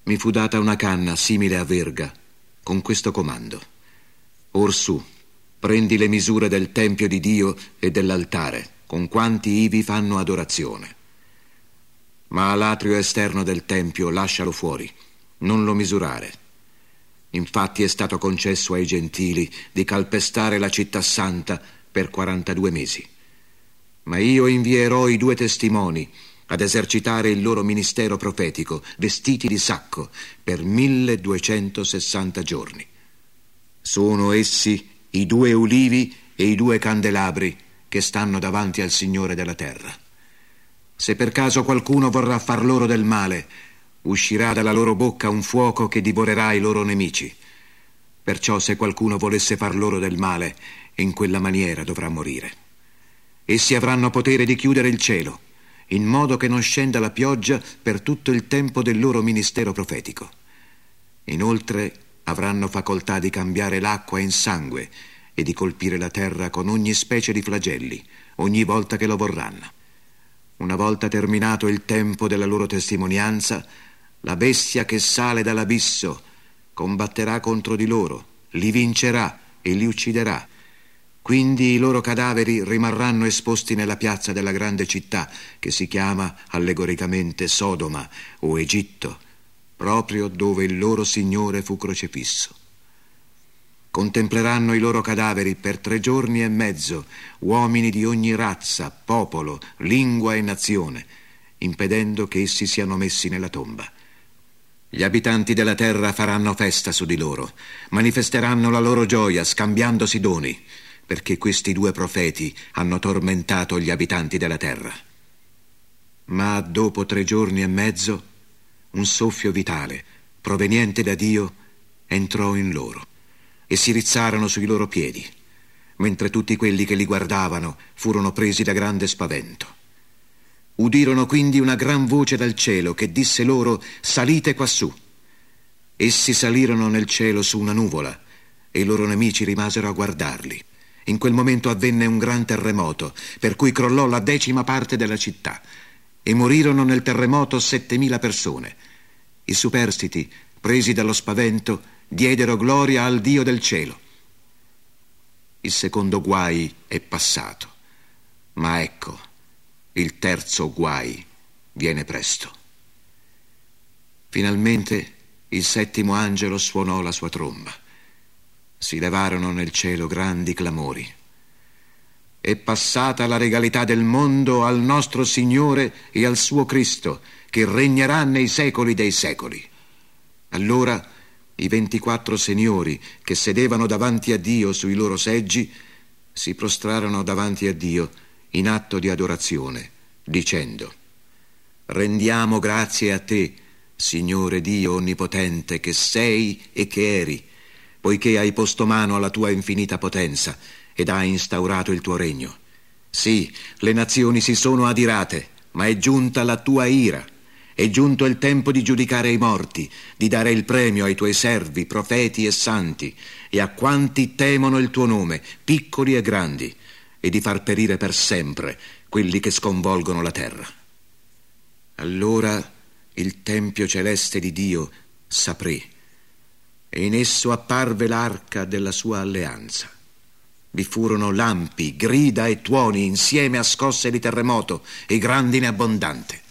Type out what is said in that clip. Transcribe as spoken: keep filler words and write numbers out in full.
mi fu data una canna simile a verga, con questo comando: orsù, prendi le misure del tempio di Dio e dell'altare, con quanti ivi fanno adorazione. Ma l'atrio esterno del tempio lascialo fuori, non lo misurare. Infatti è stato concesso ai gentili di calpestare la città santa per quarantadue mesi. Ma io invierò i due testimoni ad esercitare il loro ministero profetico, vestiti di sacco, per milleduecentosessanta giorni. Sono essi i due ulivi e i due candelabri che stanno davanti al Signore della terra. Se per caso qualcuno vorrà far loro del male, uscirà dalla loro bocca un fuoco che divorerà i loro nemici. Perciò se qualcuno volesse far loro del male, in quella maniera dovrà morire. Essi avranno potere di chiudere il cielo, in modo che non scenda la pioggia per tutto il tempo del loro ministero profetico. Inoltre avranno facoltà di cambiare l'acqua in sangue e di colpire la terra con ogni specie di flagelli, ogni volta che lo vorranno. Una volta terminato il tempo della loro testimonianza, la bestia che sale dall'abisso combatterà contro di loro, li vincerà e li ucciderà. Quindi i loro cadaveri rimarranno esposti nella piazza della grande città, che si chiama allegoricamente Sodoma o Egitto, proprio dove il loro Signore fu crocifisso. Contempleranno i loro cadaveri per tre giorni e mezzo uomini di ogni razza, popolo, lingua e nazione, impedendo che essi siano messi nella tomba. Gli abitanti della terra faranno festa su di loro, manifesteranno la loro gioia scambiandosi doni, perché questi due profeti hanno tormentato gli abitanti della terra. Ma dopo tre giorni e mezzo, un soffio vitale, proveniente da Dio, entrò in loro e si rizzarono sui loro piedi, mentre tutti quelli che li guardavano furono presi da grande spavento. Udirono quindi una gran voce dal cielo che disse loro: salite quassù. Essi salirono nel cielo su una nuvola e i loro nemici rimasero a guardarli. In quel momento avvenne un gran terremoto, per cui crollò la decima parte della città e morirono nel terremoto settemila persone. I superstiti, presi dallo spavento, diedero gloria al Dio del cielo. Il secondo guai è passato, ma ecco, il terzo guai viene presto. Finalmente il settimo angelo suonò la sua tromba. Si levarono nel cielo grandi clamori. È passata la regalità del mondo al nostro Signore e al suo Cristo, che regnerà nei secoli dei secoli. Allora i ventiquattro signori che sedevano davanti a Dio sui loro seggi si prostrarono davanti a Dio in atto di adorazione, dicendo: rendiamo grazie a te, Signore Dio onnipotente, che sei e che eri, poiché hai posto mano alla tua infinita potenza ed hai instaurato il tuo regno. Sì, le nazioni si sono adirate, ma è giunta la tua ira. È giunto il tempo di giudicare i morti, di dare il premio ai tuoi servi, profeti e santi, e a quanti temono il tuo nome, piccoli e grandi, e di far perire per sempre quelli che sconvolgono la terra. Allora il tempio celeste di Dio s'aprì, e in esso apparve l'arca della sua alleanza. Vi furono lampi, grida e tuoni insieme a scosse di terremoto e grandine abbondante.